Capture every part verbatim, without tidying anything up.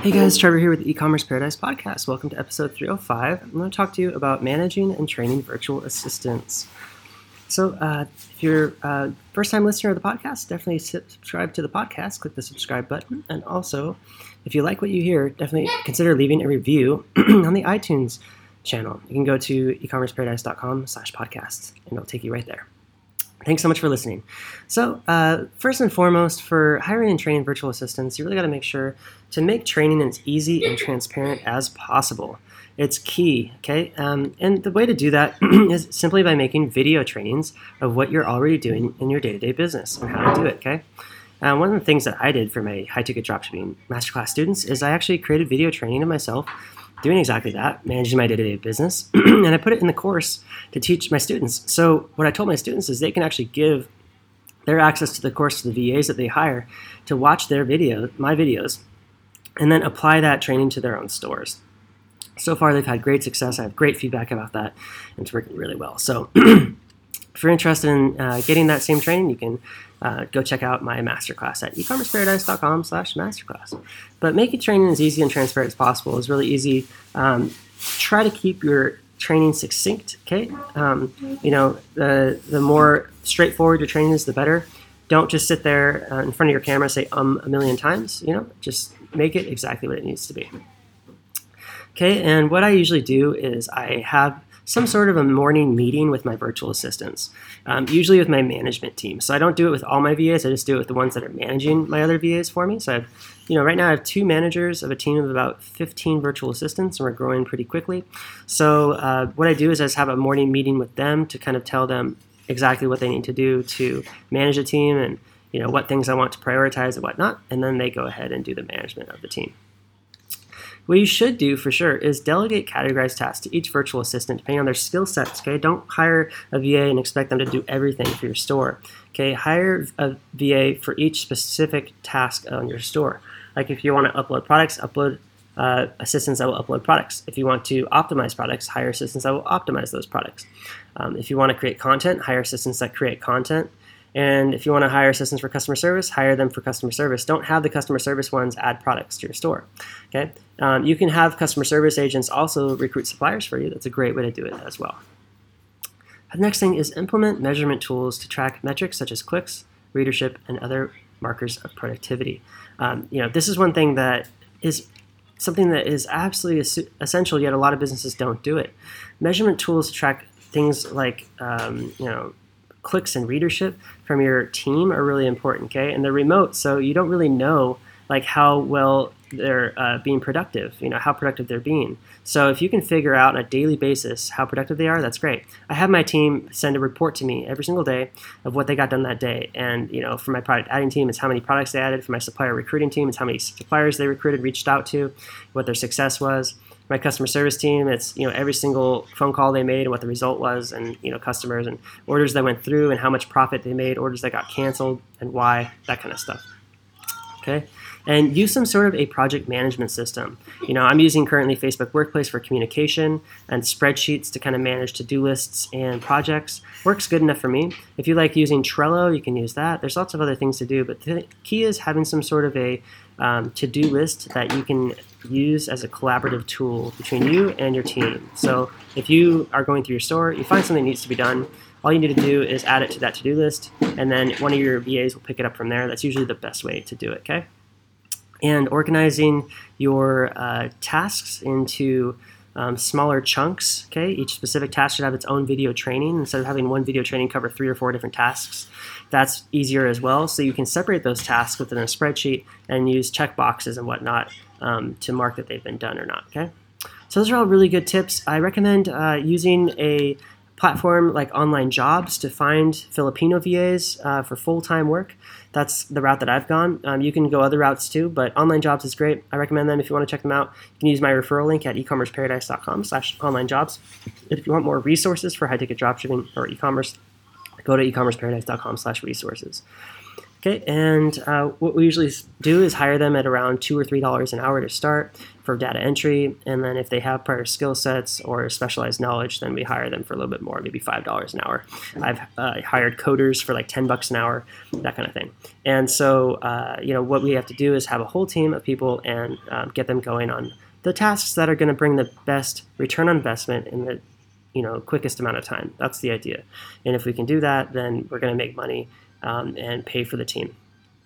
Hey guys, Trevor here with the E-commerce Paradise Podcast. Welcome to episode three oh five. I'm going to talk to you about managing and training virtual assistants. So uh, if you're a first-time listener of the podcast, definitely subscribe to the podcast. Click the subscribe button. And also, if you like what you hear, definitely consider leaving a review on the iTunes channel. You can go to ecommerceparadise.com slash podcast, and it'll take you right there. Thanks so much for listening. So uh, first and foremost, for hiring and training virtual assistants, you really got to make sure to make training as easy and transparent as possible. It's key, okay? Um, and the way to do that is simply by making video trainings of what you're already doing in your day-to-day business and how to do it, okay? Uh, one of the things that I did for my high-ticket dropshipping masterclass students is I actually created video training of myself doing exactly that, managing my day-to-day business, and I put it in the course to teach my students. So what I told my students is they can actually give their access to the course to the V As that they hire to watch their video, my videos, and then apply that training to their own stores. So far, they've had great success. I have great feedback about that, and it's working really well. So if you're interested in uh, getting that same training, you can uh, go check out my masterclass at ecommerceparadise.com slash masterclass. But making training as easy and transparent as possible is really easy. Um, try to keep your training succinct, okay? Um, you know, the, the more straightforward your training is, the better. Don't just sit there uh, in front of your camera and say um a million times, you know, just make it exactly what it needs to be. Okay, and what I usually do is I have some sort of a morning meeting with my virtual assistants, um, usually with my management team. So I don't do it with all my V As, I just do it with the ones that are managing my other V As for me. So I have, you know, right now I have two managers of a team of about fifteen virtual assistants, and we're growing pretty quickly. So uh, what I do is I just have a morning meeting with them to kind of tell them exactly what they need to do to manage a team and, you know, what things I want to prioritize and whatnot, and then they go ahead and do the management of the team. What you should do for sure is delegate categorized tasks to each virtual assistant depending on their skill sets, okay? Don't hire a V A and expect them to do everything for your store, okay? Hire a V A for each specific task on your store. Like if you want to upload products, upload uh, assistants that will upload products. If you want to optimize products, hire assistants that will optimize those products. Um, if you want to create content, hire assistants that create content. And if you want to hire assistants for customer service, hire them for customer service. Don't have the customer service ones add products to your store. Okay? Um, you can have customer service agents also recruit suppliers for you. That's a great way to do it as well. The next thing is implement measurement tools to track metrics such as clicks, readership, and other markers of productivity. Um, you know, this is one thing that is something that is absolutely essential, yet a lot of businesses don't do it. Measurement tools to track things like, um, you know, clicks and readership from your team are really important, okay? And they're remote, so you don't really know like how well they're uh, being productive, you know, how productive they're being. So if you can figure out on a daily basis how productive they are, that's great. I have my team send a report to me every single day of what they got done that day. And, you know, for my product adding team, it's how many products they added. For my supplier recruiting team, it's how many suppliers they recruited, reached out to, what their success was. My customer service team, it's, you know, every single phone call they made and what the result was, and, you know, customers and orders that went through and how much profit they made, orders that got canceled and why, that kind of stuff. Okay? And use some sort of a project management system. You know, I'm using currently Facebook Workplace for communication and spreadsheets to kind of manage to-do lists and projects. Works good enough for me. If you like using Trello, you can use that. There's lots of other things to do, but the key is having some sort of a um, to-do list that you can use as a collaborative tool between you and your team. So if you are going through your store, you find something that needs to be done, all you need to do is add it to that to-do list, and then one of your V As will pick it up from there. That's usually the best way to do it, okay? And organizing your uh, tasks into um, smaller chunks, okay? Each specific task should have its own video training instead of having one video training cover three or four different tasks. That's easier as well, so you can separate those tasks within a spreadsheet and use checkboxes and whatnot um, to mark that they've been done or not, okay? So those are all really good tips. I recommend uh, using a platform like Online Jobs to find Filipino V As uh, for full-time work. That's the route that I've gone. Um, you can go other routes too, but Online Jobs is great. I recommend them if you want to check them out. You can use my referral link at ecommerceparadise.com slash online jobs. If you want more resources for high-ticket dropshipping or e-commerce, go to ecommerceparadise.com slash resources. Okay, and uh, what we usually do is hire them at around two or three dollars an hour to start for data entry, and then if they have prior skill sets or specialized knowledge, then we hire them for a little bit more, maybe five dollars an hour. I've uh, hired coders for like ten bucks an hour, that kind of thing. And so, uh, you know, what we have to do is have a whole team of people and um, get them going on the tasks that are going to bring the best return on investment in the you know quickest amount of time. That's the idea. And if we can do that, then we're going to make money um, and pay for the team.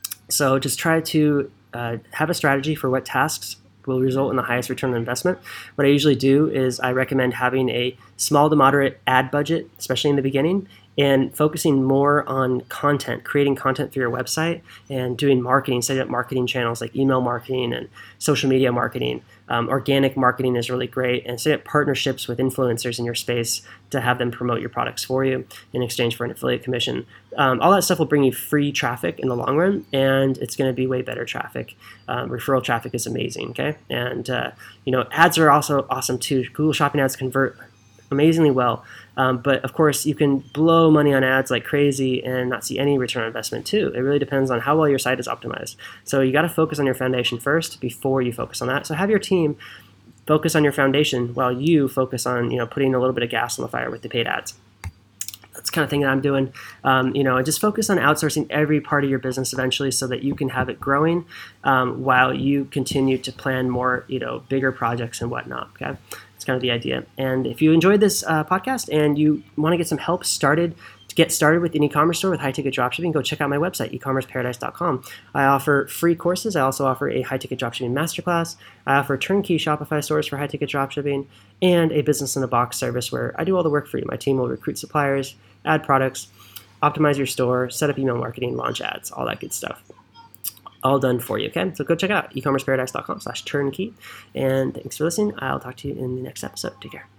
So just try to uh, have a strategy for what tasks will result in the highest return on investment. What I usually do is I recommend having a small to moderate ad budget, especially in the beginning, and focusing more on content, creating content for your website and doing marketing, setting up marketing channels like email marketing and social media marketing. Um, organic marketing is really great, and set up partnerships with influencers in your space to have them promote your products for you in exchange for an affiliate commission. Um, all that stuff will bring you free traffic in the long run, and it's going to be way better traffic. Um, referral traffic is amazing, okay? And uh, you know, ads are also awesome too. Google Shopping ads convert amazingly well, um, but of course you can blow money on ads like crazy and not see any return on investment too. It really depends on how well your site is optimized. So you got to focus on your foundation first before you focus on that. So have your team focus on your foundation while you focus on you know putting a little bit of gas on the fire with the paid ads. That's the kind of thing that I'm doing. Um, you know, and just focus on outsourcing every part of your business eventually, so that you can have it growing um, while you continue to plan more, you know, bigger projects and whatnot. Okay, that's kind of the idea. And if you enjoyed this uh, podcast and you want to get some help started to get started with an e-commerce store with high-ticket dropshipping, go check out my website, e commerce paradise dot com. I offer free courses. I also offer a high-ticket dropshipping masterclass. I offer turnkey Shopify stores for high-ticket dropshipping, and a business-in-a-box service where I do all the work for you. My team will recruit suppliers, add products, optimize your store, set up email marketing, launch ads, all that good stuff. All done for you, okay? So go check it out, e commerce paradise dot com slash turnkey. And thanks for listening. I'll talk to you in the next episode. Take care.